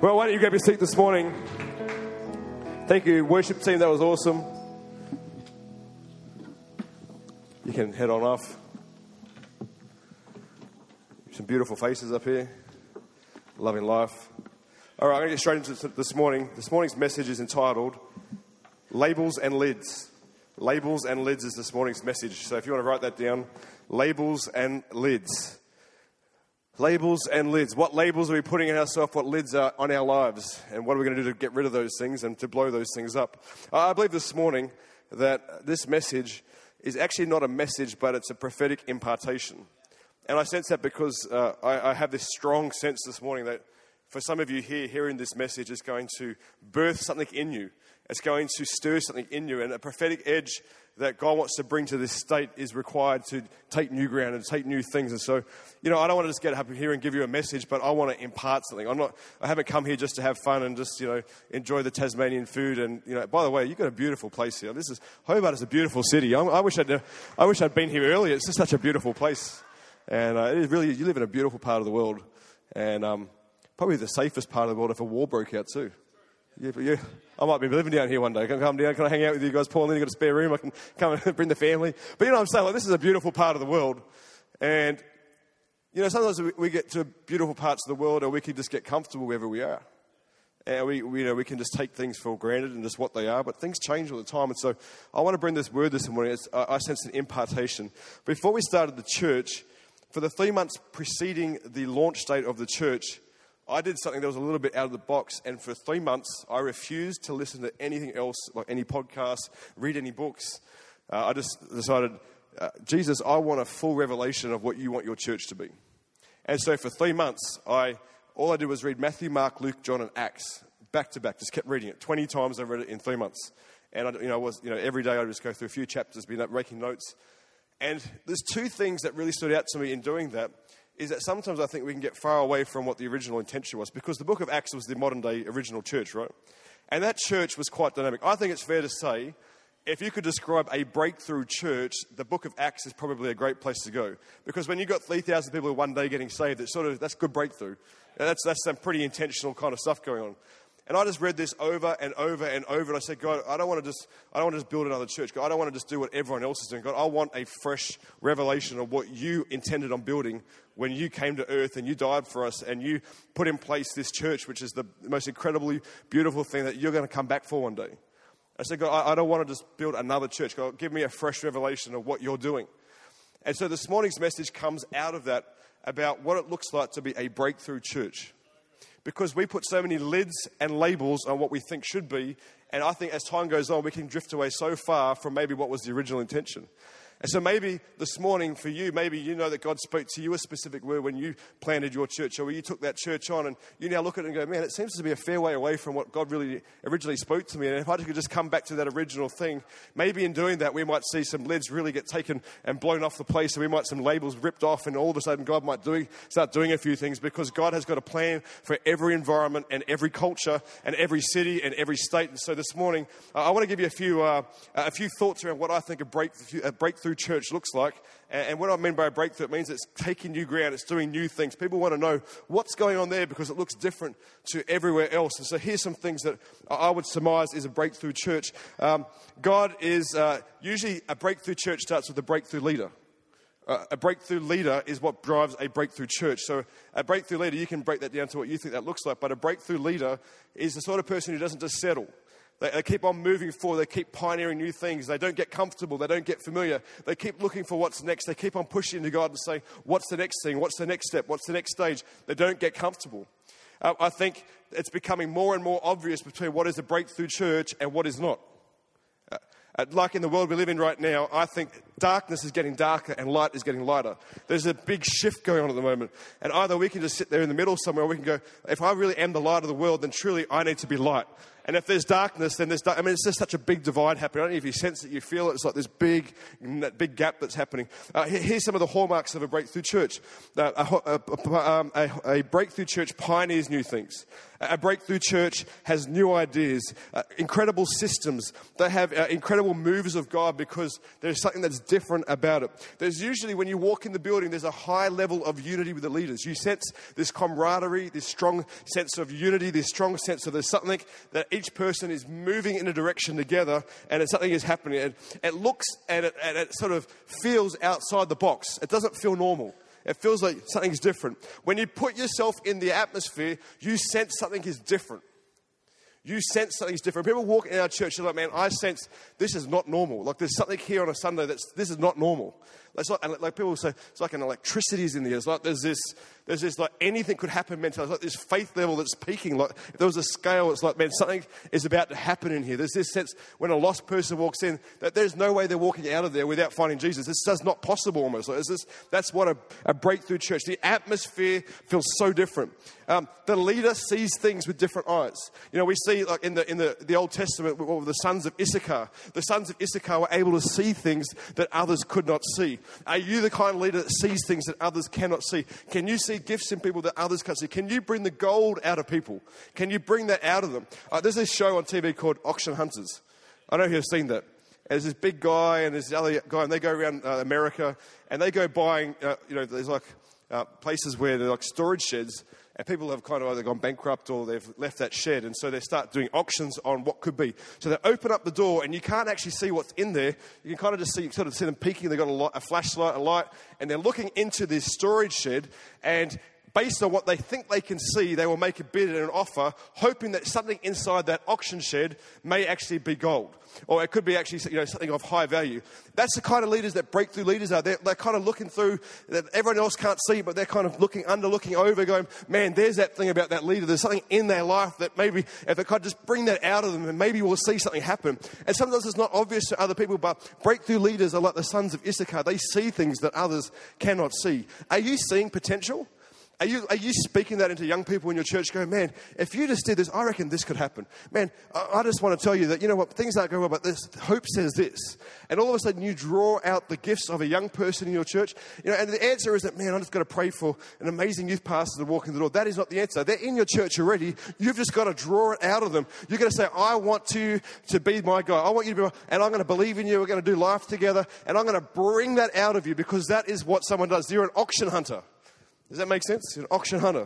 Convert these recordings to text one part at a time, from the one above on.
Well, why don't you grab your seat this morning? Thank you, worship team. That was awesome. You can head on off. Some beautiful faces up here. Loving life. All right, I'm going to get straight into this morning. This morning's message is entitled Labels and Lids. Labels and Lids is this morning's message. So if you want to write that down, labels and lids. Labels and lids. What labels are we putting on ourselves? What lids are on our lives? And what are we going to do to get rid of those things and to blow those things up? I believe this morning that this message is actually not a message, but it's a prophetic impartation. And I sense that because I have this strong sense this morning that for some of you here, hearing this message is going to birth something in you. It's going to stir something in you. And a prophetic edge that God wants to bring to this state is required to take new ground and take new things. And so, I don't want to just get up here and give you a message, but I want to impart something. I haven't come here just to have fun and just, enjoy the Tasmanian food. And, by the way, you've got a beautiful place here. Hobart is a beautiful city. I wish I'd been here earlier. It's just such a beautiful place. And it is really, you live in a beautiful part of the world. And probably the safest part of the world if a war broke out too. Yeah, I might be living down here one day. Can I come down? Can I hang out with you guys? Paul, and then you've got a spare room. I can come and bring the family. But you know what I'm saying? This is a beautiful part of the world. And, sometimes we get to beautiful parts of the world and we can just get comfortable wherever we are. And we can just take things for granted and just what they are. But things change all the time. And so I want to bring this word this morning. I sense an impartation. Before we started the church, for the 3 months preceding the launch date of the church, I did something that was a little bit out of the box, and for 3 months, I refused to listen to anything else, like any podcasts, read any books. I just decided, Jesus, I want a full revelation of what you want your church to be. And so for 3 months, all I did was read Matthew, Mark, Luke, John, and Acts, back to back. Just kept reading it. 20 times I read it in 3 months. And every day I'd just go through a few chapters, be making notes. And there's two things that really stood out to me in doing that. Is that sometimes I think we can get far away from what the original intention was. Because the book of Acts was the modern-day original church, right? And that church was quite dynamic. I think it's fair to say, if you could describe a breakthrough church, the book of Acts is probably a great place to go. Because when you've got 3,000 people in one day getting saved, that's good breakthrough. That's some pretty intentional kind of stuff going on. And I just read this over and over and over, and I said, God, I don't want to just build another church. God, I don't want to just do what everyone else is doing. God, I want a fresh revelation of what you intended on building when you came to earth and you died for us and you put in place this church, which is the most incredibly beautiful thing that you're going to come back for one day. I said, God, I don't want to just build another church. God, give me a fresh revelation of what you're doing. And so this morning's message comes out of that about what it looks like to be a breakthrough church. Because we put so many lids and labels on what we think should be, and I think as time goes on, we can drift away so far from maybe what was the original intention. And so maybe this morning for you, maybe you know that God spoke to you a specific word when you planted your church, or when you took that church on, and you now look at it and go, man, it seems to be a fair way away from what God really originally spoke to me. And if I could just come back to that original thing, maybe in doing that, we might see some lids really get taken and blown off the place, and we might some labels ripped off, and all of a sudden God might start doing a few things, because God has got a plan for every environment and every culture and every city and every state. And so this morning, I want to give you a few thoughts around what I think a breakthrough church looks like. And what I mean by a breakthrough, it means it's taking new ground, it's doing new things. People want to know what's going on there because it looks different to everywhere else. And so here's some things that I would surmise is a breakthrough church. God is usually a breakthrough church starts with a breakthrough leader. A breakthrough leader is what drives a breakthrough church. So a breakthrough leader, you can break that down to what you think that looks like, but a breakthrough leader is the sort of person who doesn't just settle. They keep on moving forward. They keep pioneering new things. They don't get comfortable. They don't get familiar. They keep looking for what's next. They keep on pushing into God and saying, what's the next thing? What's the next step? What's the next stage? They don't get comfortable. I think it's becoming more and more obvious between what is a breakthrough church and what is not. Like in the world we live in right now, I think darkness is getting darker and light is getting lighter. There's a big shift going on at the moment. And either we can just sit there in the middle somewhere, or we can go, if I really am the light of the world, then truly I need to be light. And if there's darkness, then there's it's just such a big divide happening. I don't know if you sense it, you feel it. It's like this big gap that's happening. Here's some of the hallmarks of a breakthrough church. A breakthrough church pioneers new things. A breakthrough church has new ideas, incredible systems. They have incredible moves of God because there's something that's different about it. There's usually, when you walk in the building, there's a high level of unity with the leaders. You sense this camaraderie, this strong sense of unity, this strong sense of there's something that each person is moving in a direction together, and something is happening. It looks and it sort of feels outside the box. It doesn't feel normal. It feels like something's different. When you put yourself in the atmosphere, you sense something is different. You sense something's different. People walk in our church, they're like, man, I sense this is not normal. Like there's something here on a Sunday this is not normal. It's like people say, it's like an electricity is in the air. It's like there's this like anything could happen mentality. It's like this faith level that's peaking. Like if there was a scale, it's like, man, something is about to happen in here. There's this sense when a lost person walks in that there's no way they're walking out of there without finding Jesus. It's just not possible almost. Like that's what a breakthrough church. The atmosphere feels so different. The leader sees things with different eyes. You know, we see like in the Old Testament, the sons of Issachar. The sons of Issachar were able to see things that others could not see. Are you the kind of leader that sees things that others cannot see? Can you see gifts in people that others can't see? Can you bring the gold out of people? Can you bring that out of them? There's this show on TV called Auction Hunters. I don't know if you've seen that. There's this big guy and there's the other guy, and they go around America, and they go buying, there's like places where they're like storage sheds, and people have kind of either gone bankrupt or they've left that shed, and so they start doing auctions on what could be. So they open up the door, and you can't actually see what's in there. You can kind of just see them peeking. They've got a flashlight, a light, and they're looking into this storage shed, and based on what they think they can see, they will make a bid and an offer, hoping that something inside that auction shed may actually be gold. Or it could be actually something of high value. That's the kind of leaders that breakthrough leaders are. They're kind of looking through that everyone else can't see, but they're kind of looking over, going, man, there's that thing about that leader. There's something in their life that maybe if they could just bring that out of them, and maybe we'll see something happen. And sometimes it's not obvious to other people, but breakthrough leaders are like the sons of Issachar. They see things that others cannot see. Are you seeing potential? Are you speaking that into young people in your church going, man, if you just did this, I reckon this could happen. Man, I just want to tell you that, you know what, things aren't going well, but this, hope says this. And all of a sudden you draw out the gifts of a young person in your church. And the answer is that, man, I'm just going to pray for an amazing youth pastor to walk in the door. That is not the answer. They're in your church already. You've just got to draw it out of them. You're going to say, I want you to be my guy. I want you to be and I'm going to believe in you. We're going to do life together. And I'm going to bring that out of you because that is what someone does. You're an auction hunter. Does that make sense? You're an auction hunter.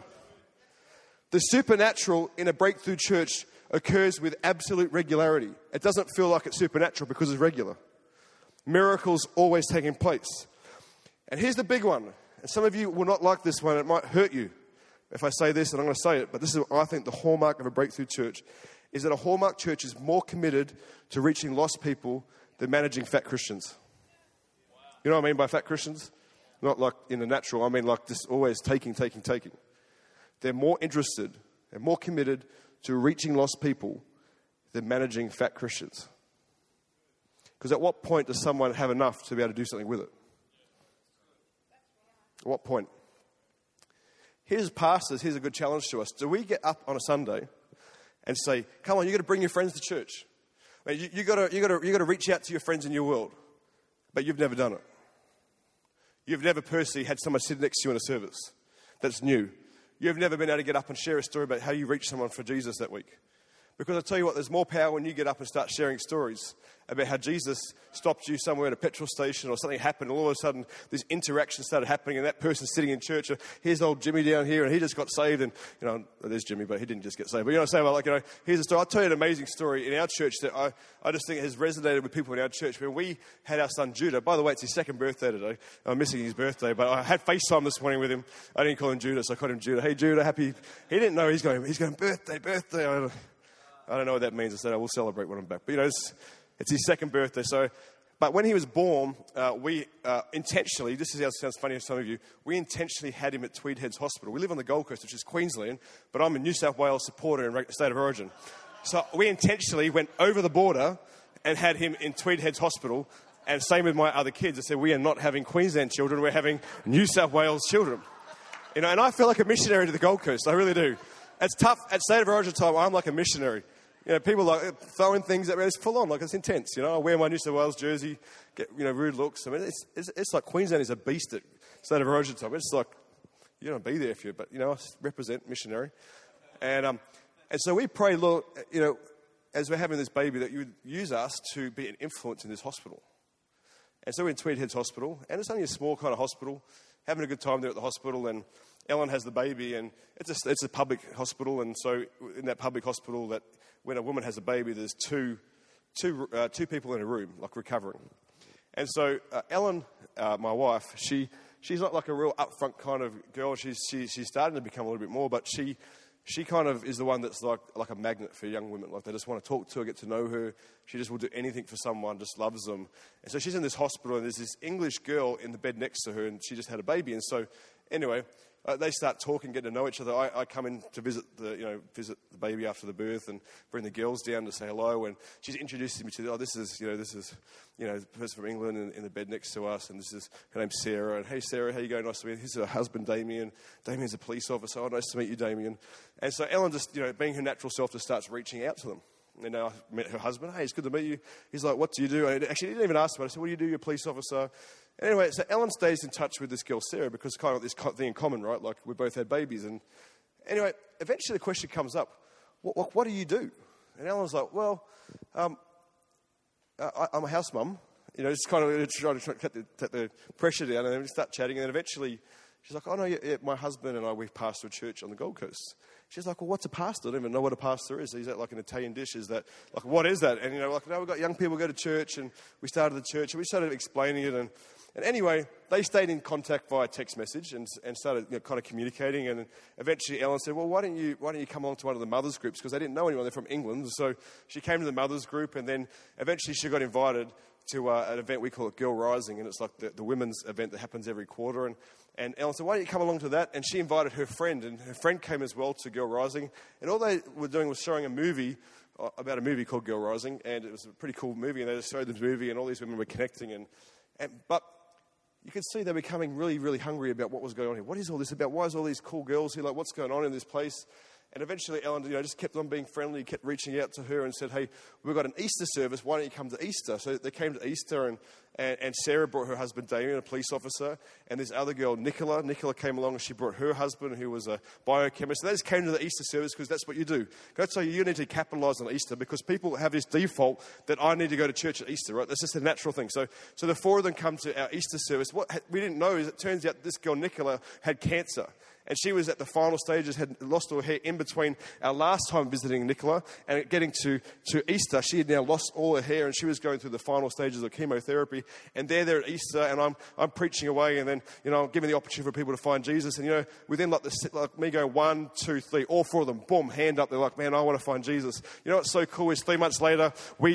The supernatural in a breakthrough church occurs with absolute regularity. It doesn't feel like it's supernatural because it's regular. Miracles always taking place. And here's the big one. And some of you will not like this one. It might hurt you if I say this, and I'm going to say it. But this is, I think, the hallmark of a breakthrough church is that a hallmark church is more committed to reaching lost people than managing fat Christians. You know what I mean by fat Christians? Not like in the natural, I mean like just always taking. They're more interested and more committed to reaching lost people than managing fat Christians. Because at what point does someone have enough to be able to do something with it? At what point? Here's pastors, here's a good challenge to us. Do we get up on a Sunday and say, come on, you've got to bring your friends to church. I mean, you got to reach out to your friends in your world, but you've never done it. You've never personally had someone sit next to you in a service that's new. You've never been able to get up and share a story about how you reached someone for Jesus that week. Because I tell you what, there's more power when you get up and start sharing stories about how Jesus stopped you somewhere at a petrol station or something happened, and all of a sudden this interaction started happening, and that person sitting in church, here's old Jimmy down here, and he just got saved, and, there's Jimmy, but he didn't just get saved. But I'm saying, here's a story. I'll tell you an amazing story in our church that I just think has resonated with people in our church. When we had our son Judah, by the way, it's his second birthday today. I'm missing his birthday, but I had FaceTime this morning with him. I didn't call him Judah, so I called him Judah. Hey, Judah, happy. He didn't know he's going, birthday. I don't know what that means. I said, I will celebrate when I'm back. But, it's his second birthday. But when he was born, we intentionally, this is how it sounds funny to some of you, we intentionally had him at Tweed Heads Hospital. We live on the Gold Coast, which is Queensland, but I'm a New South Wales supporter in state of origin. So we intentionally went over the border and had him in Tweed Heads Hospital. And same with my other kids. I said, we are not having Queensland children, we're having New South Wales children. And I feel like a missionary to the Gold Coast. I really do. It's tough. At state of origin time, I'm like a missionary. People like throwing things at me. It's full on, like it's intense. I wear my New South Wales jersey, get rude looks. I mean, it's like Queensland is a beast at state of origin time. It's like you don't be there if you, but I represent missionary, and so we pray, Lord, as we're having this baby, that you would use us to be an influence in this hospital. And so we're in Tweed Heads Hospital, and it's only a small kind of hospital, having a good time there at the hospital, and Ellen has the baby, and it's a public hospital, and so in that public hospital, that when a woman has a baby, there's two people in a room, like recovering. And so Ellen, my wife, she's not like a real upfront kind of girl. She's starting to become a little bit more, but she kind of is the one that's like a magnet for young women. Like, they just want to talk to her, get to know her. She just will do anything for someone, just loves them. And so she's in this hospital, and there's this English girl in the bed next to her, and she just had a baby. And so anyway, they start talking, getting to know each other. I come in to visit the baby after the birth, and bring the girls down to say hello. And she's introducing me to, this is the person from England in the bed next to us, and her name's Sarah. And hey, Sarah, how you going? Nice to meet you. This is her husband, Damien. Damien's a police officer. Oh, nice to meet you, Damien. And so Ellen just, being her natural self, just starts reaching out to them. And now I met her husband. Hey, it's good to meet you. He's like, what do you do? Actually, he didn't even ask me. I said, what do you do? You're a police officer. Anyway, so Ellen stays in touch with this girl, Sarah, because kind of this thing in common, right? Like, we both had babies. And anyway, eventually the question comes up, what do you do? And Ellen's like, well, I'm a house mum. Just kind of trying to cut the pressure down, and then we start chatting. And then eventually she's like, oh, no, yeah, my husband and I, we pastor a church on the Gold Coast. She's like, well, what's a pastor? I don't even know what a pastor is. Is that like an Italian dish? Is that, like, what is that? And, we've got young people go to church, and we started the church, and we started explaining it. And anyway, they stayed in contact via text message and started kind of communicating. And eventually Ellen said, well, why don't you come along to one of the mothers groups? Because they didn't know anyone. They're from England. So she came to the mothers group, and then eventually she got invited to an event, we call it Girl Rising, and it's like the women's event that happens every quarter. And Ellen said, why don't you come along to that? And she invited her friend, and her friend came as well to Girl Rising. And all they were doing was showing a movie about a movie called Girl Rising, and it was a pretty cool movie, and they just showed the movie, and all these women were connecting. But you could see they were becoming really, really hungry about what was going on here. What is all this about? Why is all these cool girls here? Like, what's going on in this place? And eventually Ellen, just kept on being friendly, kept reaching out to her and said, hey, we've got an Easter service. Why don't you come to Easter? So they came to Easter, and Sarah brought her husband, Damien, a police officer, and this other girl, Nicola. Nicola came along, and she brought her husband, who was a biochemist. So they just came to the Easter service because that's what you do. Go tell you need to capitalize on Easter, because people have this default that I need to go to church at Easter, right? That's just a natural thing. So the four of them come to our Easter service. What we didn't know is it turns out this girl, Nicola, had cancer. And she was at the final stages, had lost all her hair in between our last time visiting Nicola and getting to Easter. She had now lost all her hair, and she was going through the final stages of chemotherapy. And they're there at Easter, and I'm preaching away, and then, I'm giving the opportunity for people to find Jesus. And, within like me going 1, 2, 3, all four of them, boom, hand up. They're like, man, I want to find Jesus. You know what's so cool is 3 months later,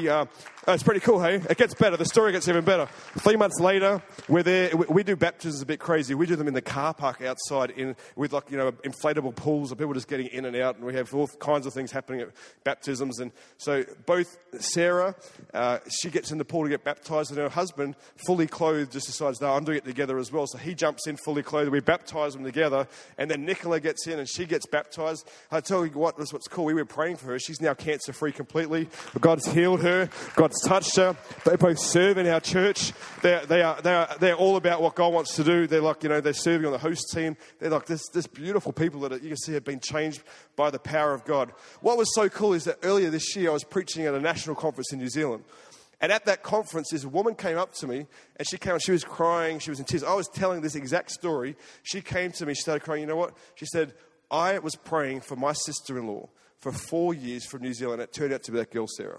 it's pretty cool, hey? It gets better. The story gets even better. 3 months later, we're there. We do baptisms a bit crazy. We do them in the car park outside with inflatable pools of people just getting in and out, and we have all kinds of things happening at baptisms. And so both Sarah, she gets in the pool to get baptized, and her husband, fully clothed, just decides, no, I'm doing it together as well. So he jumps in fully clothed, we baptize them together, and then Nicola gets in and she gets baptized. I tell you what's cool, we were praying for her. She's now cancer-free completely. God's healed her, God's touched her. They both serve in our church. They're all about what God wants to do. They're like, they're serving on the host team. They're like this beautiful people that you can see have been changed by the power of God. What was so cool is that earlier this year I was preaching at a national conference in New Zealand. And at that conference, this woman came up to me, and she was crying, she was in tears. I was telling this exact story. She came to me, she started crying. You know what? She said, I was praying for my sister-in-law for 4 years from New Zealand. It turned out to be that girl, Sarah.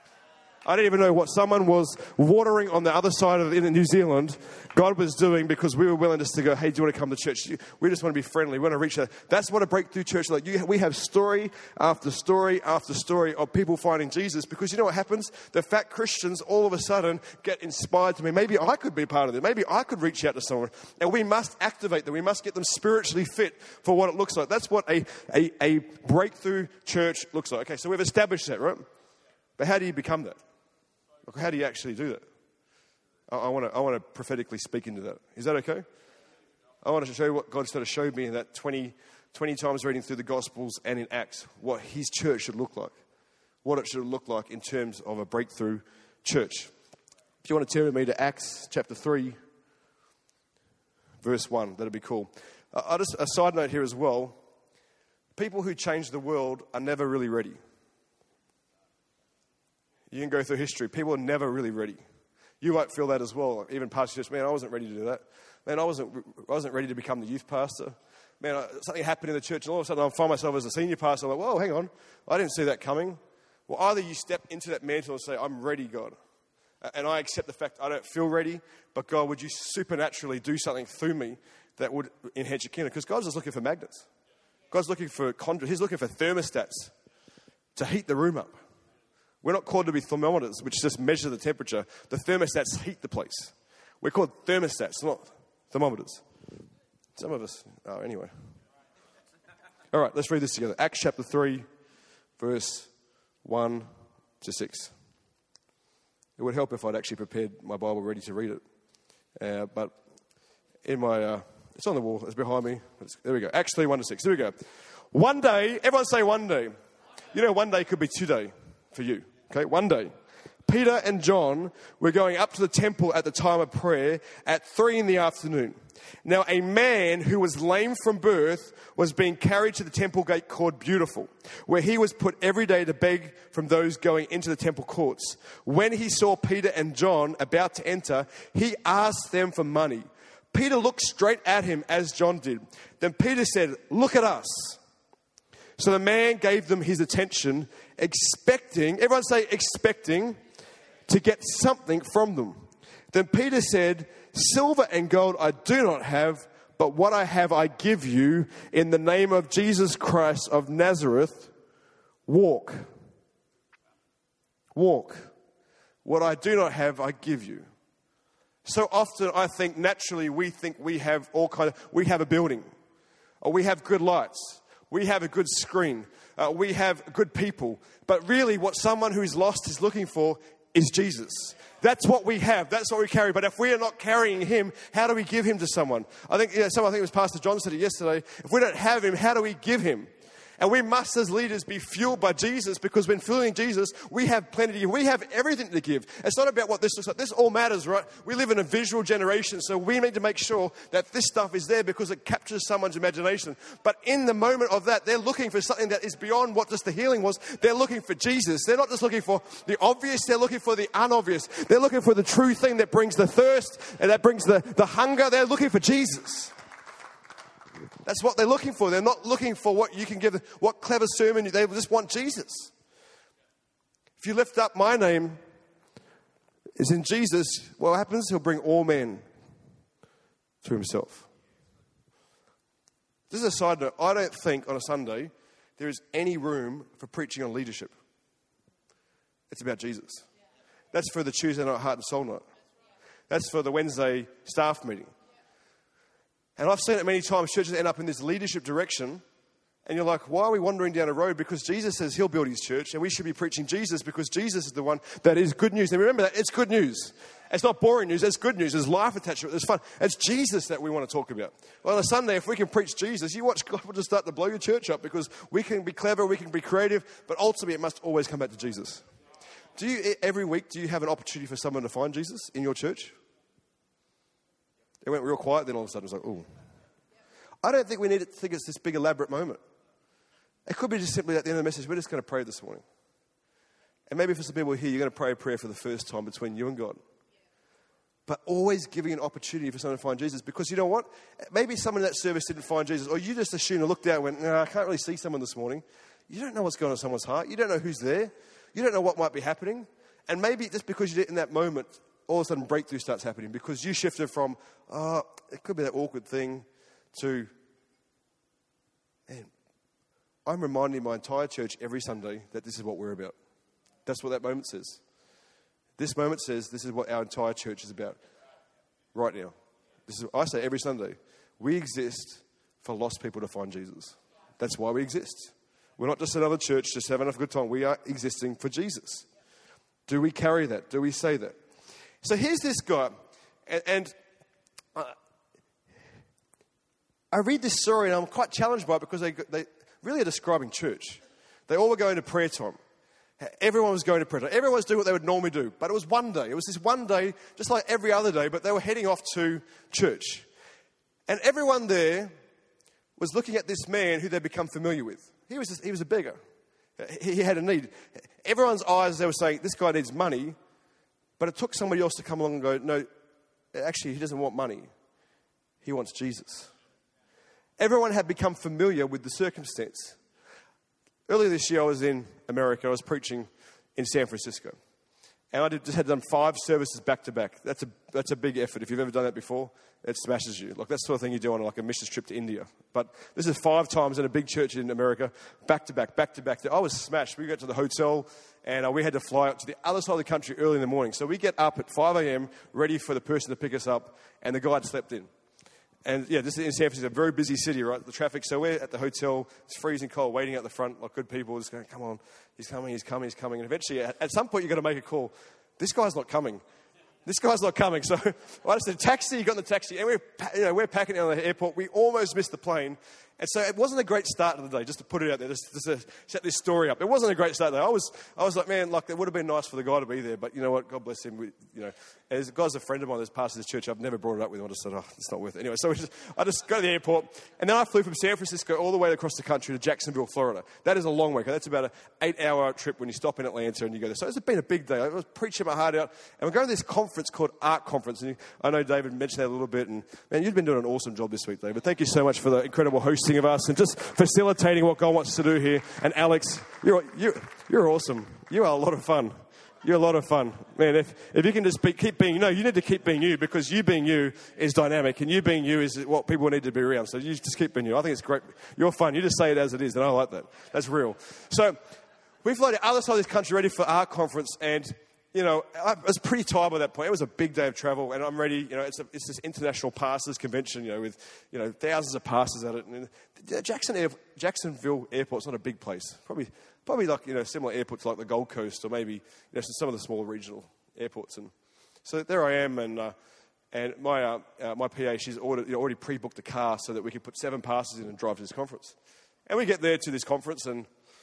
I didn't even know what someone was watering on the other side of in New Zealand, God was doing, because we were willing just to go, hey, do you want to come to church? We just want to be friendly. We want to reach out. That's what a breakthrough church is like. We have story after story after story of people finding Jesus, because you know what happens? The fat Christians all of a sudden get inspired to me. Maybe I could be part of it. Maybe I could reach out to someone. And we must activate them. We must get them spiritually fit for what it looks like. That's what a breakthrough church looks like. Okay, so we've established that, right? But how do you become that? How do you actually do that? I want to prophetically speak into that. Is that okay? I want to show you what God sort of showed me in that 20 times reading through the Gospels and in Acts, what his church should look like. What it should look like in terms of a breakthrough church. If you want to turn with me to Acts chapter 3, verse 1, that'd be cool. Just a side note here as well. People who change the world are never really ready. You can go through history. People are never really ready. You might feel that as well. Even pastor church, man, I wasn't ready to do that. Man, I wasn't ready to become the youth pastor. Man, something happened in the church, and all of a sudden I find myself as a senior pastor. I'm like, whoa, hang on. I didn't see that coming. Well, either you step into that mantle and say, I'm ready, God. And I accept the fact I don't feel ready, but God, would you supernaturally do something through me that would enhance your kingdom? Because God's just looking for magnets. God's looking for He's looking for thermostats to heat the room up. We're not called to be thermometers, which just measure the temperature. The thermostats heat the place. We're called thermostats, not thermometers. Some of us are anyway. All right, let's read this together. Acts chapter 3, verse 1 to 6. It would help if I'd actually prepared my Bible ready to read it. But in my, it's on the wall, it's behind me. There we go. Acts 3, 1 to 6. There we go. One day, everyone say one day. You know, one day could be today for you. Okay, one day. Peter and John were going up to the temple at the time of prayer at 3 p.m. Now, a man who was lame from birth was being carried to the temple gate called Beautiful, where he was put every day to beg from those going into the temple courts. When he saw Peter and John about to enter, he asked them for money. Peter looked straight at him as John did. Then Peter said, "Look at us." So the man gave them his attention, expecting, everyone say expecting, to get something from them. Then Peter said, "Silver and gold I do not have, but what I have I give you. In the name of Jesus Christ of Nazareth, walk." Walk. What I do not have, I give you. So often I think naturally we think we have we have a building, or we have good lights, we have a good screen, we have good people. But really what someone who's lost is looking for is Jesus. That's what we have. That's what we carry. But if we are not carrying him, how do we give him to someone? I think it was Pastor John said it yesterday. If we don't have him, how do we give him? And we must, as leaders, be fueled by Jesus, because when fueling Jesus, we have plenty to give. We have everything to give. It's not about what this looks like. This all matters, right? We live in a visual generation, so we need to make sure that this stuff is there because it captures someone's imagination. But in the moment of that, they're looking for something that is beyond what just the healing was. They're looking for Jesus. They're not just looking for the obvious. They're looking for the unobvious. They're looking for the true thing that brings the thirst and that brings the hunger. They're looking for Jesus. That's what they're looking for. They're not looking for what you can give them, what clever sermon. They just want Jesus. If you lift up my name, is in Jesus, what happens? He'll bring all men to himself. This is a side note. I don't think on a Sunday there is any room for preaching on leadership. It's about Jesus. That's for the Tuesday night heart and soul night. That's for the Wednesday staff meeting. And I've seen it many times. Churches end up in this leadership direction. And you're like, why are we wandering down a road? Because Jesus says he'll build his church. And we should be preaching Jesus, because Jesus is the one that is good news. And remember that, it's good news. It's not boring news. It's good news. There's life attached to it. There's fun. It's Jesus that we want to talk about. Well, on a Sunday, if we can preach Jesus, you watch God will just start to blow your church up, because we can be clever, we can be creative, but ultimately it must always come back to Jesus. Every week, do you have an opportunity for someone to find Jesus in your church? It went real quiet, then all of a sudden it was like, ooh. I don't think we need to think it's this big elaborate moment. It could be just simply at the end of the message, we're just going to pray this morning. And maybe for some people here, you're going to pray a prayer for the first time between you and God. But always giving an opportunity for someone to find Jesus. Because you know what? Maybe someone in that service didn't find Jesus, or you just assumed and looked out and went, no, I can't really see someone this morning. You don't know what's going on in someone's heart. You don't know who's there. You don't know what might be happening. And maybe just because you did it in that moment, all of a sudden breakthrough starts happening, because you shifted from, it could be that awkward thing, to, man, I'm reminding my entire church every Sunday that this is what we're about. That's what that moment says. This moment says this is what our entire church is about right now. I say every Sunday, we exist for lost people to find Jesus. That's why we exist. We're not just another church just having a good time. We are existing for Jesus. Do we carry that? Do we say that? So here's this guy, and I read this story and I'm quite challenged by it, because they really are describing church. They all were going to prayer time. Everyone was going to prayer time. Everyone was doing what they would normally do. But it was one day. It was this one day, just like every other day, but they were heading off to church. And everyone there was looking at this man who they'd become familiar with. He was a beggar. He had a need. Everyone's eyes, they were saying, this guy needs money. But it took somebody else to come along and go, no, actually, he doesn't want money. He wants Jesus. Everyone had become familiar with the circumstance. Earlier this year, I was in America. I was preaching in San Francisco. And I just had done 5 services back to back. That's a big effort. If you've ever done that before, it smashes you. Like that's the sort of thing you do on like a missions trip to India. But this is 5 times in a big church in America, back to back, back to back. I was smashed. We got to the hotel and we had to fly out to the other side of the country early in the morning. So we get up at 5 a.m. ready for the person to pick us up, and the guy had slept in. And yeah, this is in San Francisco, a very busy city, right? The traffic. So we're at the hotel. It's freezing cold, waiting out the front like good people. Just going, come on, he's coming. And eventually, at some point, you've got to make a call. This guy's not coming. So I just said, taxi. He got in the taxi, and we're packing out of the airport. We almost missed the plane. And so it wasn't a great start to the day, just to put it out there, just to set this story up. It wasn't a great start there. I was like, man, like it would have been nice for the guy to be there, but you know what? God bless him. As a guy's a friend of mine that's pastor this church. I've never brought it up with him. I just said, it's not worth it. Anyway, so I just go to the airport, and then I flew from San Francisco all the way across the country to Jacksonville, Florida. That is a long way. That's about an 8-hour trip when you stop in Atlanta and you go there. So it's been a big day. I was preaching my heart out, and we're going to this conference called ARC Conference. And I know David mentioned that a little bit, and man, you've been doing an awesome job this week, David. Thank you so much for the incredible hosting of us and just facilitating what God wants to do here. And Alex, you're awesome. You are a lot of fun. You're a lot of fun. Man, if you can just keep being, you need to keep being you, because you being you is dynamic, and you being you is what people need to be around. So you just keep being you. I think it's great. You're fun. You just say it as it is, and I like that. That's real. So we flew to the other side of this country ready for our conference, and I was pretty tired by that point. It was a big day of travel, and I'm ready. It's this international pastors convention, with thousands of pastors at it. And Jacksonville Airport's not a big place. Probably like similar airports like the Gold Coast, or maybe some of the smaller regional airports. And so there I am, and my PA, she's already pre-booked a car so that we could put 7 pastors in and drive to this conference. And we get there to this conference, and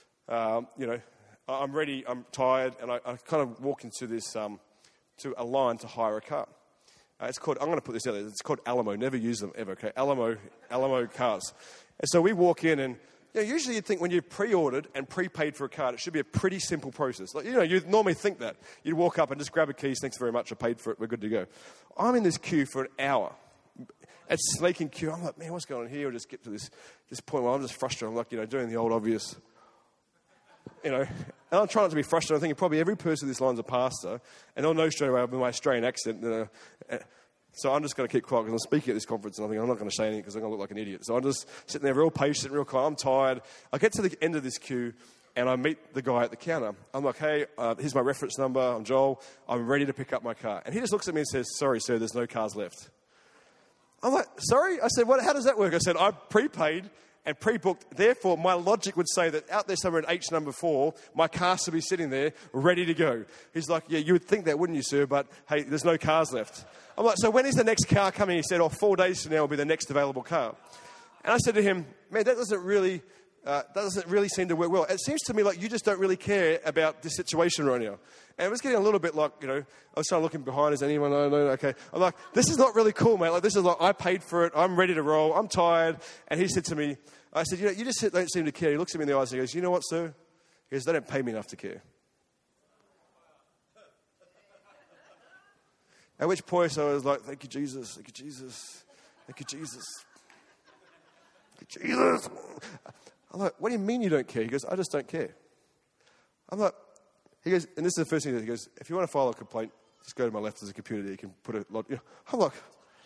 I'm ready, I'm tired, and I kind of walk into this, to a line to hire a car. It's called, I'm going to put this out there, it's called Alamo. Never use them ever, okay? Alamo cars. And so we walk in, and usually you'd think when you've pre-ordered and prepaid for a car, it should be a pretty simple process. Like, you'd normally think that. You'd walk up and just grab a keys, thanks very much, I paid for it, we're good to go. I'm in this queue for an hour. It's snaking queue. I'm like, man, what's going on here? I just get to this point where I'm just frustrated. I'm like, doing the old obvious. And I'm trying not to be frustrated. I'm thinking probably every person in this line's a pastor, and they'll know straight away with my Australian accent. So I'm just going to keep quiet because I'm speaking at this conference, and I think I'm not going to say anything because I'm going to look like an idiot. So I'm just sitting there real patient, real quiet. I'm tired. I get to the end of this queue, and I meet the guy at the counter. I'm like, hey, here's my reference number. I'm Joel. I'm ready to pick up my car. And he just looks at me and says, sorry, sir, there's no cars left. I'm like, sorry? I said, how does that work? I said, I prepaid and pre-booked. Therefore, my logic would say that out there somewhere in H number 4, my car should be sitting there ready to go. He's like, yeah, you would think that, wouldn't you, sir? But, hey, there's no cars left. I'm like, so when is the next car coming? He said, 4 days from now will be the next available car. And I said to him, man, that doesn't really seem to work well. It seems to me like you just don't really care about this situation right now. And it was getting a little bit like, I was trying to look behind. Is anyone? No, okay. I'm like, this is not really cool, mate. Like, this is like, I paid for it. I'm ready to roll. I'm tired. And he said to me, I said, you just don't seem to care. He looks at me in the eyes and he goes, you know what, sir? He goes, they don't pay me enough to care. At which point I was like, thank you, Jesus. Thank you, Jesus. Thank you, Jesus. Thank you, Jesus. I'm like, what do you mean you don't care? He goes, I just don't care. I'm like, he goes, and this is the first thing he goes, if you want to file a complaint, just go to my left, there's a computer there, you can put a lot. I'm like,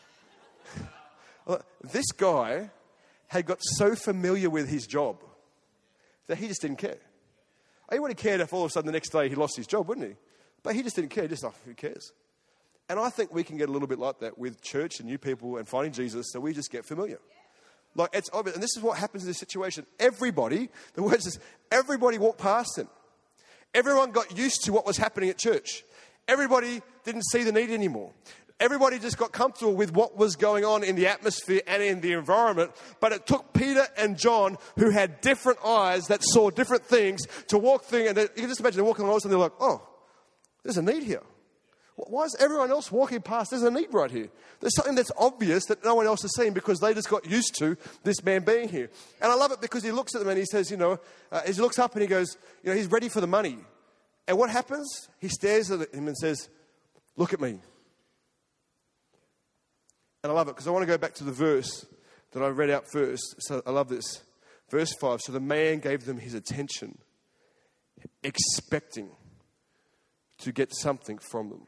this guy had got so familiar with his job that he just didn't care. He would have cared if all of a sudden the next day he lost his job, wouldn't he? But he just didn't care, just like, who cares? And I think we can get a little bit like that with church and new people and finding Jesus, so we just get familiar. Like, it's obvious, and this is what happens in this situation. Everybody, the word says, everybody walked past him. Everyone got used to what was happening at church. Everybody didn't see the need anymore. Everybody just got comfortable with what was going on in the atmosphere and in the environment. But it took Peter and John, who had different eyes that saw different things, to walk through. And you can just imagine they're walking along and they're like, oh, there's a need here. Why is everyone else walking past? There's a need right here. There's something that's obvious that no one else has seen because they just got used to this man being here. And I love it because he looks at them and he says, he looks up and he goes, he's ready for the money. And what happens? He stares at him and says, Look at me. And I love it because I want to go back to the verse that I read out first. So I love this. Verse 5. So the man gave them his attention, expecting to get something from them.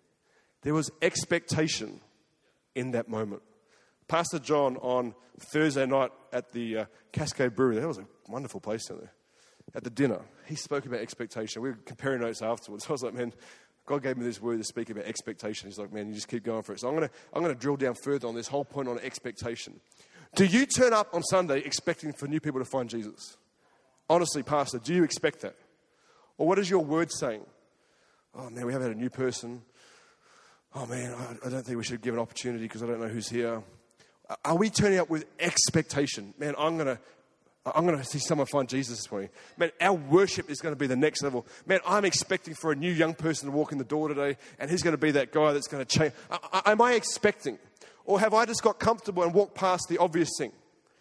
There was expectation in that moment. Pastor John on Thursday night at the Cascade Brewery, that was a wonderful place down there, at the dinner, he spoke about expectation. We were comparing notes afterwards. I was like, man, God gave me this word to speak about expectation. He's like, man, you just keep going for it. So I'm going to drill down further on this whole point on expectation. Do you turn up on Sunday expecting for new people to find Jesus? Honestly, Pastor, do you expect that? Or what is your word saying? Oh, man, we haven't had a new person. Oh, man, I don't think we should give an opportunity because I don't know who's here. Are we turning up with expectation? Man, I'm going to see someone find Jesus this morning. Man, our worship is going to be the next level. Man, I'm expecting for a new young person to walk in the door today, and he's going to be that guy that's going to change. Am I expecting? Or have I just got comfortable and walked past the obvious thing?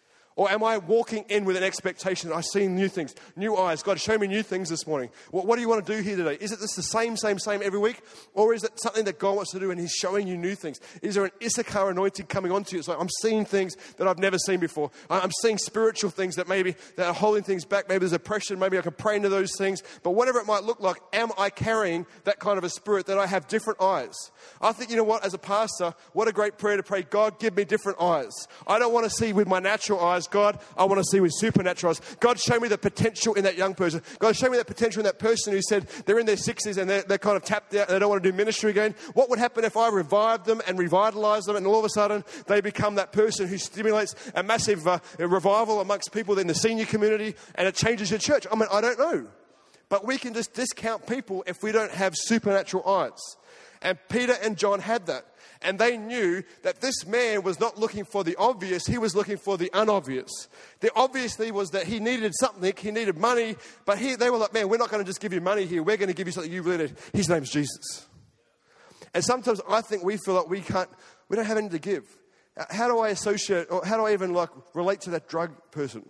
Or am I walking in with an expectation that I see new things, new eyes? God, show me new things this morning. What do you want to do here today? Is it just the same every week? Or is it something that God wants to do and he's showing you new things? Is there an Issachar anointing coming onto you? It's like I'm seeing things that I've never seen before. I'm seeing spiritual things that are holding things back. Maybe there's oppression. Maybe I can pray into those things. But whatever it might look like, am I carrying that kind of a spirit that I have different eyes? I think, you know what, as a pastor, what a great prayer to pray. God, give me different eyes. I don't want to see with my natural eyes. God, I want to see with supernatural eyes. God, show me the potential in that young person. God, show me that potential in that person who said they're in their 60s and they're kind of tapped out and they don't want to do ministry again. What would happen if I revived them and revitalized them and all of a sudden they become that person who stimulates a massive revival amongst people in the senior community and it changes your church? I mean, I don't know. But we can just discount people if we don't have supernatural eyes. And Peter and John had that. And they knew that this man was not looking for the obvious, he was looking for the unobvious. The obviously was that he needed something, he needed money, but they were like, man, we're not going to just give you money here, we're going to give you something you really need. His name's Jesus. And sometimes I think we feel like we don't have anything to give. How do I associate, or how do I even relate to that drug person?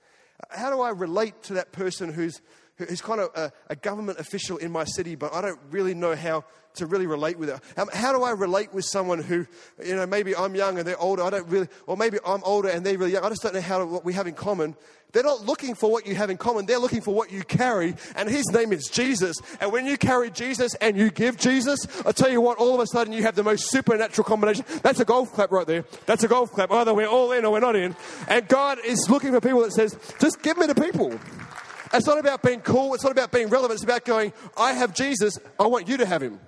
How do I relate to that person who's kind of a government official in my city, but I don't really know how to really relate with it? How do I relate with someone who, maybe I'm young and they're older, or maybe I'm older and they're really young, I just don't know what we have in common. They're not looking for what you have in common, they're looking for what you carry, and his name is Jesus. And when you carry Jesus and you give Jesus, I tell you what, all of a sudden you have the most supernatural combination. That's a golf clap right there. That's a golf clap. Either we're all in or we're not in. And God is looking for people that says, just give me the people. It's not about being cool. It's not about being relevant. It's about going, I have Jesus. I want you to have him.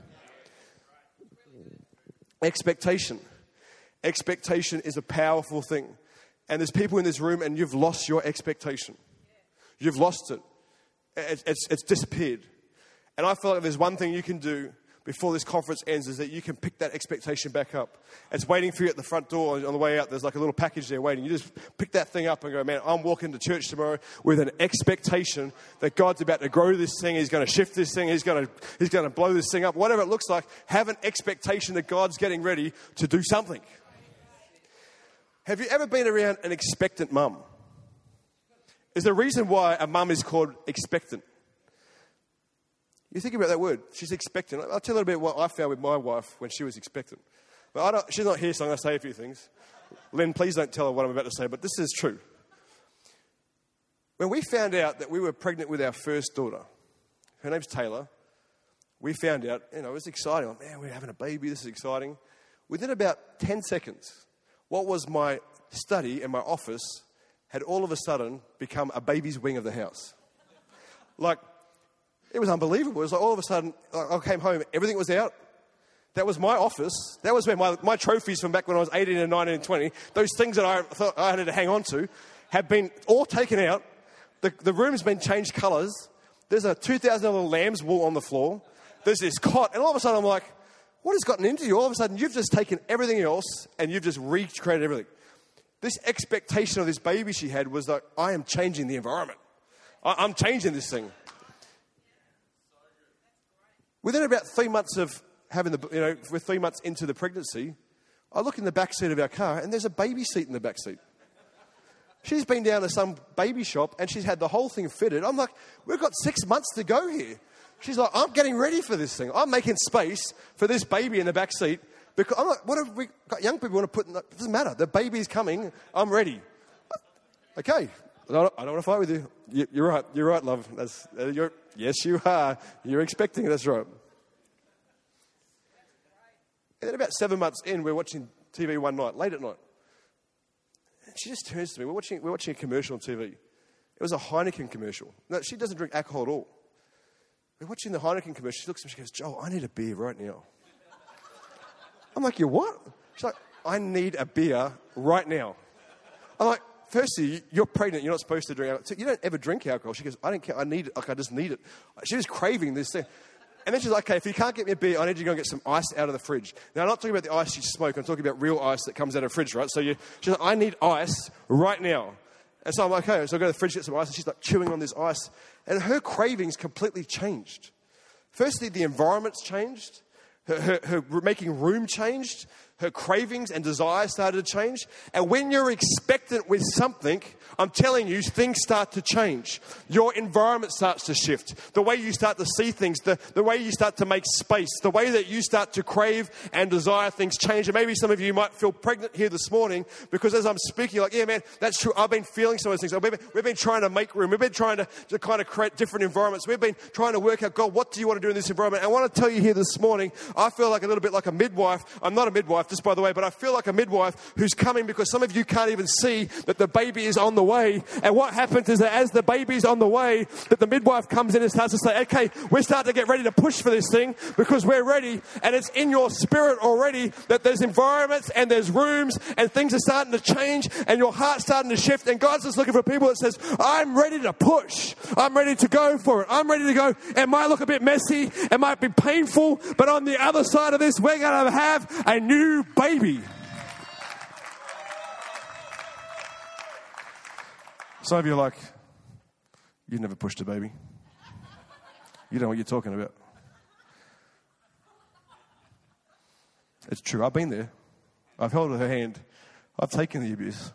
Expectation. Expectation is a powerful thing. And there's people in this room and you've lost your expectation. You've lost it. It's disappeared. And I feel like there's one thing you can do before this conference ends is that you can pick that expectation back up. It's waiting for you at the front door on the way out. There's like a little package there waiting. You just pick that thing up and go, man, I'm walking to church tomorrow with an expectation that God's about to grow this thing. He's going to shift this thing. He's going to blow this thing up. Whatever it looks like, have an expectation that God's getting ready to do something. Have you ever been around an expectant mum? Is there a reason why a mum is called expectant? You think about that word. She's expectant. I'll tell you a little bit what I found with my wife when she was expectant. But she's not here, so I'm going to say a few things. Len, please don't tell her what I'm about to say, but this is true. When we found out that we were pregnant with our first daughter, her name's Taylor, we found out, it was exciting. Like, man, we're having a baby. This is exciting. Within about 10 seconds, what was my study and my office had all of a sudden become a baby's wing of the house. It was unbelievable. It was like all of a sudden, I came home, everything was out. That was my office. That was where my trophies from back when I was 18 and 19 and 20, those things that I thought I had to hang on to, have been all taken out. The room's been changed colours. There's a $2,000 lamb's wool on the floor. There's this cot. And all of a sudden I'm like, what has gotten into you? All of a sudden you've just taken everything else and you've just recreated everything. This expectation of this baby she had was like, I am changing the environment. I'm changing this thing. Within about 3 months of having we're 3 months into the pregnancy, I look in the back seat of our car and there's a baby seat in the back seat. She's been down to some baby shop and she's had the whole thing fitted. I'm like, we've got 6 months to go here. She's like, I'm getting ready for this thing. I'm making space for this baby in the back seat. Because I'm like, what have we got? Young people want to put in, it doesn't matter. The baby's coming. I'm ready. Okay. I don't want to fight with you. You're right. You're right, love. Yes, you are. You're expecting it. That's right. And then about 7 months in, we're watching TV one night, late at night. And she just turns to me. We're watching a commercial on TV. It was a Heineken commercial. No, she doesn't drink alcohol at all. We're watching the Heineken commercial. She looks at me, she goes, Joel, I need a beer right now. I'm like, you what? She's like, I need a beer right now. I'm like, firstly, you're pregnant. You're not supposed to drink alcohol. You don't ever drink alcohol. She goes, I don't care. I need it. Like, I just need it. She was craving this thing. And then she's like, okay, if you can't get me a beer, I need you to go and get some ice out of the fridge. Now, I'm not talking about the ice you smoke. I'm talking about real ice that comes out of the fridge, right? So she's like, I need ice right now. And so I'm like, okay. So I go to the fridge, get some ice, and she's like chewing on this ice. And her cravings completely changed. Firstly, the environment's changed. Her making room changed. Her cravings and desires started to change. And when you're expectant with something, I'm telling you, things start to change. Your environment starts to shift. The way you start to see things, the way you start to make space, the way that you start to crave and desire things change. And maybe some of you might feel pregnant here this morning because as I'm speaking, you're like, yeah, man, that's true. I've been feeling some of those things. We've been trying to make room. We've been trying to kind of create different environments. We've been trying to work out, God, what do you want to do in this environment? I want to tell you here this morning, I feel like a little bit like a midwife. I'm not a midwife, just by the way, but I feel like a midwife who's coming because some of you can't even see that the baby is on the way. And what happens is that as the baby's on the way, that the midwife comes in and starts to say, okay, we're starting to get ready to push for this thing because we're ready. And it's in your spirit already that there's environments and there's rooms and things are starting to change and your heart's starting to shift. And God's just looking for people that says, I'm ready to push. I'm ready to go for it. I'm ready to go. It might look a bit messy. It might be painful. But on the other side of this, we're going to have a new baby. Some of you are like, you've never pushed a baby. You don't know what you're talking about. It's true. I've been there. I've held her hand. I've taken the abuse.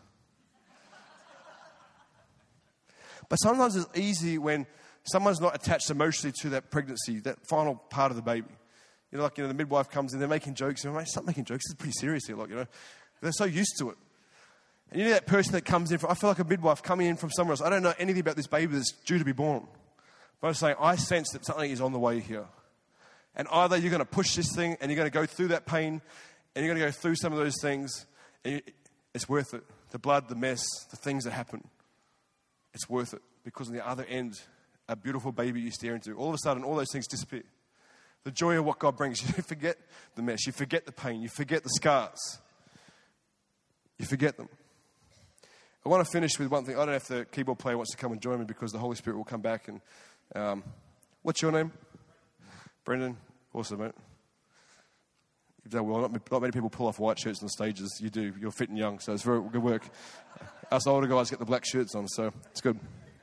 But sometimes it's easy when someone's not attached emotionally to that pregnancy, that final part of the baby. You know, the midwife comes in, they're making jokes. And I'm like, stop making jokes. This is pretty serious here. They're so used to it. And you know that person that comes in, I feel like a midwife coming in from somewhere else. I don't know anything about this baby that's due to be born. But I'm saying, I sense that something is on the way here. And either you're going to push this thing and you're going to go through that pain and you're going to go through some of those things. And it's worth it. The blood, the mess, the things that happen. It's worth it. Because on the other end, a beautiful baby you stare into, all of a sudden, all those things disappear. The joy of what God brings, you forget the mess. You forget the pain. You forget the scars. You forget them. I want to finish with one thing. I don't know if the keyboard player wants to come and join me because the Holy Spirit will come back. And what's your name? Brendan. Awesome, mate. You've done well. Not many people pull off white shirts on stages. You do. You're fit and young, so it's very good work. Us older guys get the black shirts on, so it's good.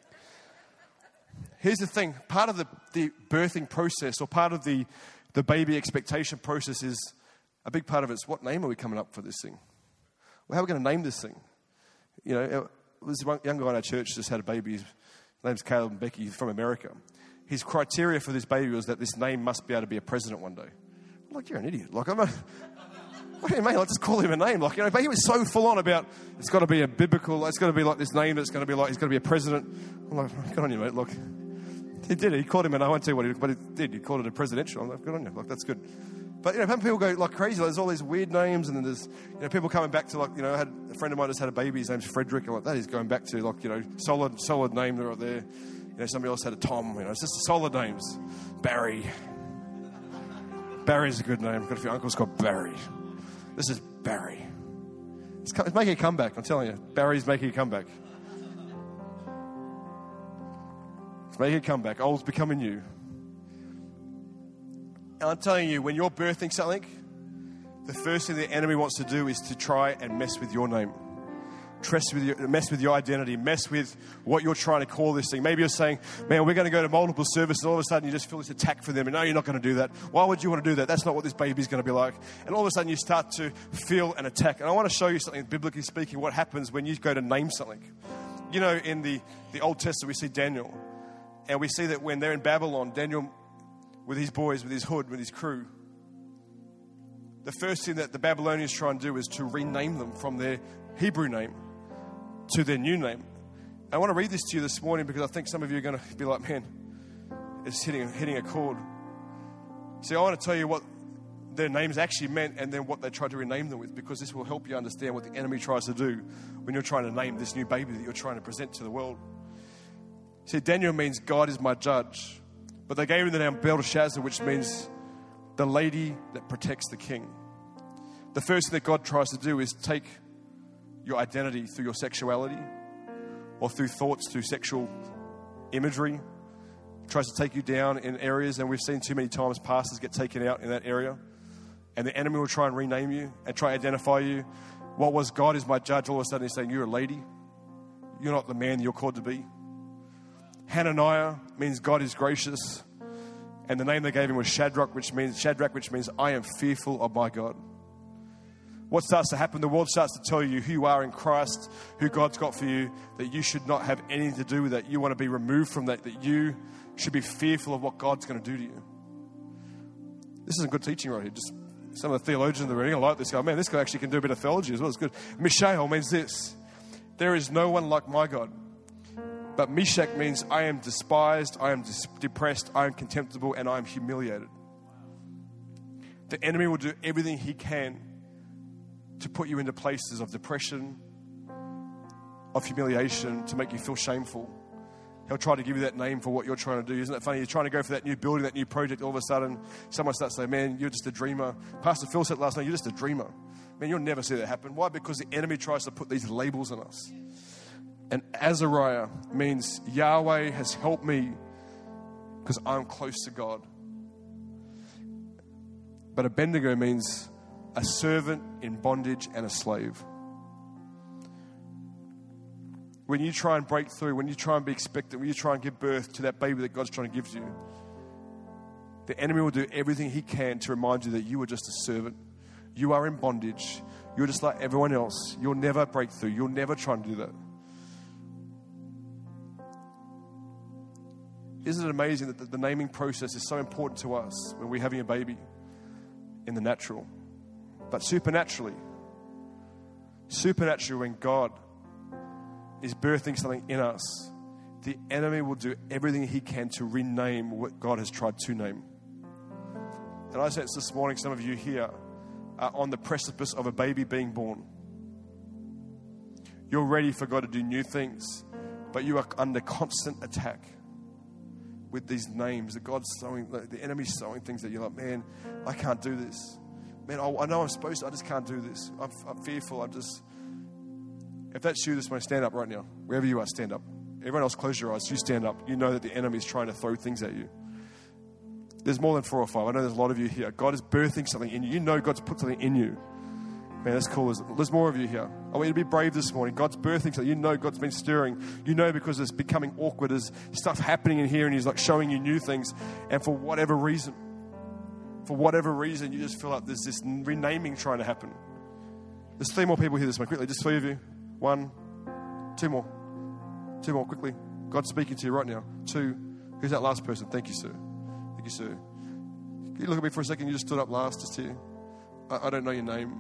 Here's the thing. Part of the birthing process or part of the baby expectation process is a big part of it is what name are we coming up for this thing? Well, how are we going to name this thing? You know, there's one young guy in our church just had a baby. His name's Caleb and Becky. He's from America. His criteria for this baby was that this name must be able to be a president one day. I'm like, you're an idiot. Like, what do you mean? Like, just call him a name. Like, you know, but he was so full on about it's got to be a biblical, it's got to be like this name that's going to be like, he's got to be a president. I'm like, good on you, mate. Look, he did it. He called him, and I won't tell you what he did, but he did. He called it a presidential. I'm like, good on you. Like, that's good. But, you know, people go like crazy. Like, there's all these weird names, and then there's, you know, people coming back to, like, you know, I had a friend of mine just had a baby. His name's Frederick. I'm like, that is going back to, like, you know, solid name right there. You know, somebody else had a Tom. You know, it's just solid names. Barry. Barry's a good name. I've got a few uncles called Barry. This is Barry. It's making a comeback, I'm telling you. Barry's making a comeback. It's making a comeback. Old's becoming new. And I'm telling you, when you're birthing something, the first thing the enemy wants to do is to try and mess with your name. Mess with your identity. Mess with what you're trying to call this thing. Maybe you're saying, man, we're going to go to multiple services, and all of a sudden you just feel this attack for them. And no, you're not going to do that. Why would you want to do that? That's not what this baby's going to be like. And all of a sudden you start to feel an attack. And I want to show you something, biblically speaking, what happens when you go to name something. You know, in the Old Testament, we see Daniel. And we see that when they're in Babylon, Daniel with his boys, with his hood, with his crew, the first thing that the Babylonians try and do is to rename them from their Hebrew name to their new name. I want to read this to you this morning because I think some of you are going to be like, man, it's hitting a chord. See, I want to tell you what their names actually meant and then what they tried to rename them with, because this will help you understand what the enemy tries to do when you're trying to name this new baby that you're trying to present to the world. See, Daniel means God is my judge, but they gave him the name Belteshazzar, which means the lady that protects the king. The first thing that God tries to do is take your identity through your sexuality or through thoughts, through sexual imagery. Tries to take you down in areas, and we've seen too many times pastors get taken out in that area. And the enemy will try and rename you and try to identify you. What was God is my judge, all of a sudden he's saying, you're a lady. You're not the man you're called to be. Hananiah means God is gracious. And the name they gave him was Shadrach, which means I am fearful of my God. What starts to happen? The world starts to tell you who you are in Christ, who God's got for you, that you should not have anything to do with that. You want to be removed from that, that you should be fearful of what God's going to do to you. This isn't good teaching right here. Just some of the theologians in the room, I like this guy. Man, this guy actually can do a bit of theology as well. It's good. Mishael means this. There is no one like my God. But Meshach means I am despised, I am depressed, I am contemptible, and I am humiliated. The enemy will do everything he can to put you into places of depression, of humiliation, to make you feel shameful. He'll try to give you that name for what you're trying to do. Isn't that funny? You're trying to go for that new building, that new project. All of a sudden, someone starts saying, man, you're just a dreamer. Pastor Phil said last night, you're just a dreamer. Man, you'll never see that happen. Why? Because the enemy tries to put these labels on us. And Azariah means Yahweh has helped me because I'm close to God. But Abednego means a servant in bondage and a slave. When you try and break through, when you try and be expectant, when you try and give birth to that baby that God's trying to give you, the enemy will do everything he can to remind you that you are just a servant. You are in bondage. You're just like everyone else. You'll never break through. You'll never try and do that. Isn't it amazing that the naming process is so important to us when we're having a baby in the natural? But supernaturally, when God is birthing something in us, the enemy will do everything he can to rename what God has tried to name. And I sense this morning some of you here are on the precipice of a baby being born. You're ready for God to do new things, but you are under constant attack with these names that God's sowing, the enemy's sowing things that you're like, man, I can't do this. Man, I know I'm supposed to, I just can't do this. I'm fearful, if that's you this morning, stand up right now. Wherever you are, stand up. Everyone else, close your eyes. You stand up. You know that the enemy's trying to throw things at you. There's more than 4 or 5. I know there's a lot of you here. God is birthing something in you. You know God's put something in you. Man, that's cool. There's more of you here. I want you to be brave this morning. God's birthing something. You know God's been stirring. You know because it's becoming awkward. There's stuff happening in here and He's like showing you new things. And for whatever reason, you just feel like there's this renaming trying to happen. There's 3 more people here this morning. Quickly, just 3 of you. 1, 2 more. 2 more, quickly. God's speaking to you right now. 2. Who's that last person? Thank you, sir. Thank you, sir. Can you look at me for a second? You just stood up last, just here. I don't know your name.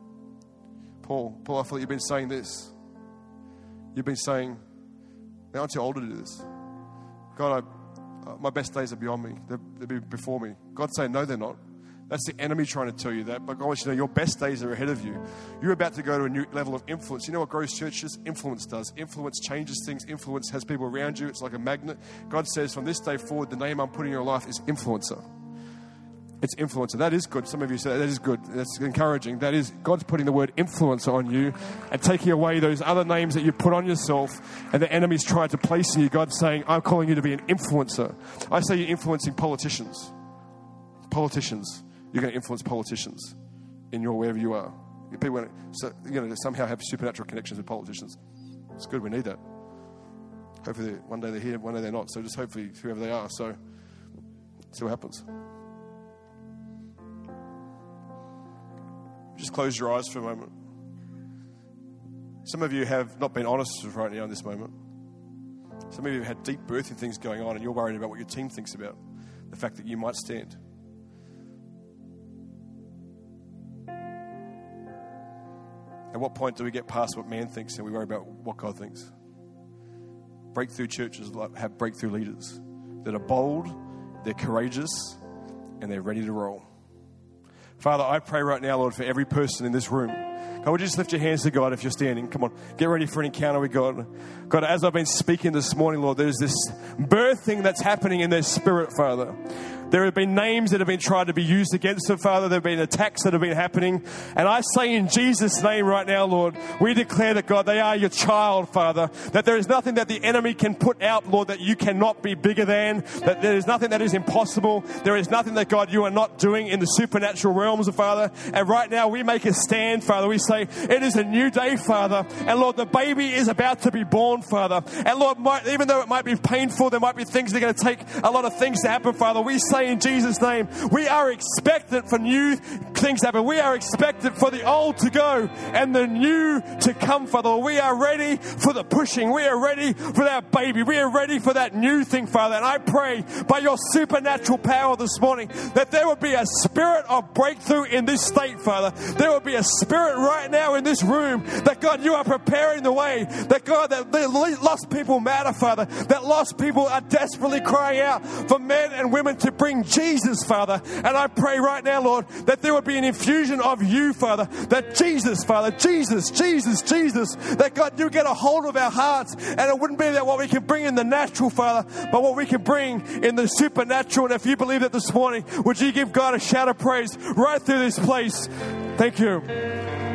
Paul, I feel like you've been saying this. You've been saying, man, I'm too old to do this. God, my best days are beyond me. They'll be before me. God's saying, no, they're not. That's the enemy trying to tell you that. But God wants you to know your best days are ahead of you. You're about to go to a new level of influence. You know what Grace Church is? Influence does. Influence changes things. Influence has people around you. It's like a magnet. God says from this day forward, the name I'm putting in your life is influencer. It's influencer. That is good. Some of you say that is good. That's encouraging. That is, God's putting the word influencer on you and taking away those other names that you put on yourself and the enemy's tried to place in you. God's saying, I'm calling you to be an influencer. I say you're influencing politicians. Politicians. You're going to influence politicians in your wherever you are. People are going to somehow have supernatural connections with politicians. It's good. We need that. Hopefully one day they're here, one day they're not. So just hopefully whoever they are. So see what happens. Just close your eyes for a moment. Some of you have not been honest right now in this moment. Some of you have had deep birthing things going on and you're worried about what your team thinks about. the fact that you might stand. At what point do we get past what man thinks and we worry about what God thinks? Breakthrough churches have breakthrough leaders that are bold, they're courageous, and they're ready to roll. Father, I pray right now, Lord, for every person in this room. God, would you just lift your hands to God if you're standing? Come on, get ready for an encounter with God. God, as I've been speaking this morning, Lord, there's this birthing that's happening in their spirit, Father. There have been names that have been tried to be used against them, Father. There have been attacks that have been happening. And I say in Jesus' name right now, Lord, we declare that, God, they are your child, Father. That there is nothing that the enemy can put out, Lord, that you cannot be bigger than. That there is nothing that is impossible. There is nothing that, God, you are not doing in the supernatural realms, Father. And right now we make a stand, Father. We say it is a new day, Father. And, Lord, the baby is about to be born, Father. And, Lord, even though it might be painful, there might be things that are going to take a lot of things to happen, Father. We say in Jesus' name, we are expectant for new things to happen. We are expectant for the old to go and the new to come, Father. We are ready for the pushing. We are ready for that baby. We are ready for that new thing, Father. And I pray by your supernatural power this morning that there will be a spirit of breakthrough in this state, Father. There will be a spirit right now in this room that, God, you are preparing the way. That, God, that the lost people matter, Father. That lost people are desperately crying out for men and women to bring Jesus, Father. And I pray right now, Lord, that there would be an infusion of you, Father. That Jesus, Father, Jesus, that, God, you get a hold of our hearts. And it wouldn't be that what we can bring in the natural, Father, but what we can bring in the supernatural. And if you believe that this morning, would you give God a shout of praise right through this place? Thank you.